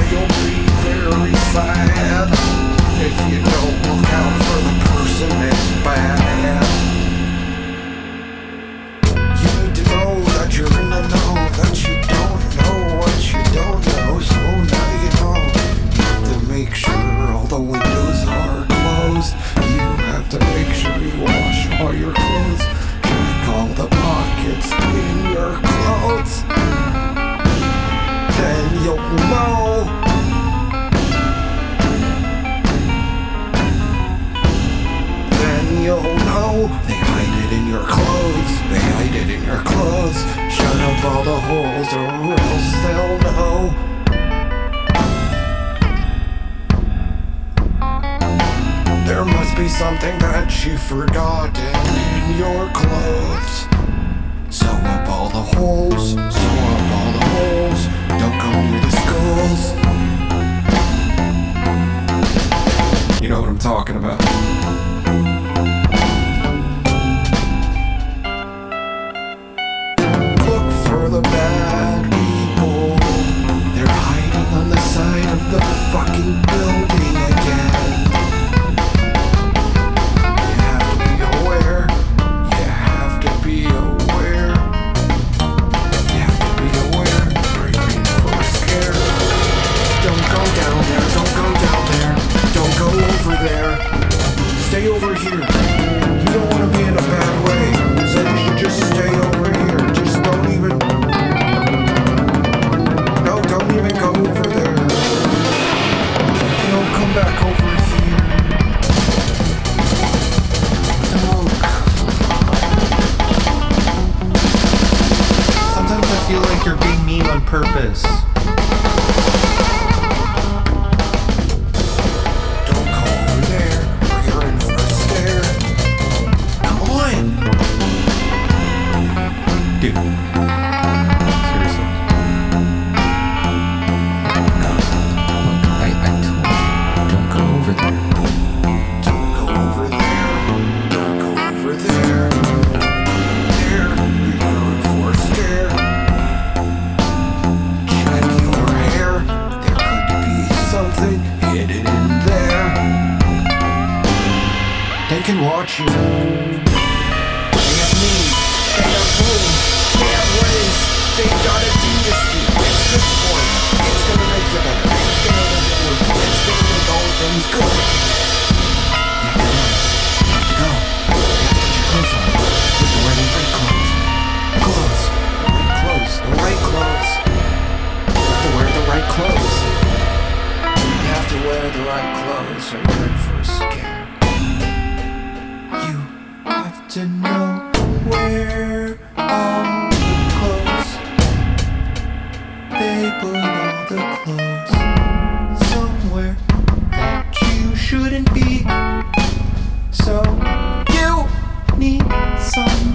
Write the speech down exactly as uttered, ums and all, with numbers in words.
you'll be very sad if you don't look out for the person that's bad. You need to know that you're in the know, that you don't know what you don't know. So now you know. You have to make sure all the windows are closed. You have to make sure you wash all your clothes. Check all the pockets in your clothes. Then you'll know. Then you'll know. They hide it in your clothes. They hide it in your clothes. Shut up all the holes or else they'll know. There must be something that you've forgotten in your clothes. Sew up all the holes, sew up all the holes. Don't go near the schools. You know what I'm talking about. Look for the bad people. They're hiding on the side of the fucking building again. Stay over here. You don't want to be in a bad way, so you should just stay over here. Just don't even. No, don't even go over there. No, come back over here. Don't. Sometimes I feel like you're being mean on purpose. Dude. Seriously. Look, I, I told you, don't go over there. Don't go over there. Don't go over there. There. You're in for a scare. Check your hair. There could be something hidden in there. They can watch you. They have needs. They have rooms. They have ways. They gotta do this to you. It's good for you. It's gonna make you better. It's gonna make it work. It's gonna make all things good. You have to go. You have to go. You have to put your clothes on. You have to wear the right clothes. Clothes. The right clothes. The right clothes. You have to wear the right clothes. You have to wear the right clothes or you're in for a scare. You have to know where all the clothes. They put all the clothes somewhere that you shouldn't be. So you need some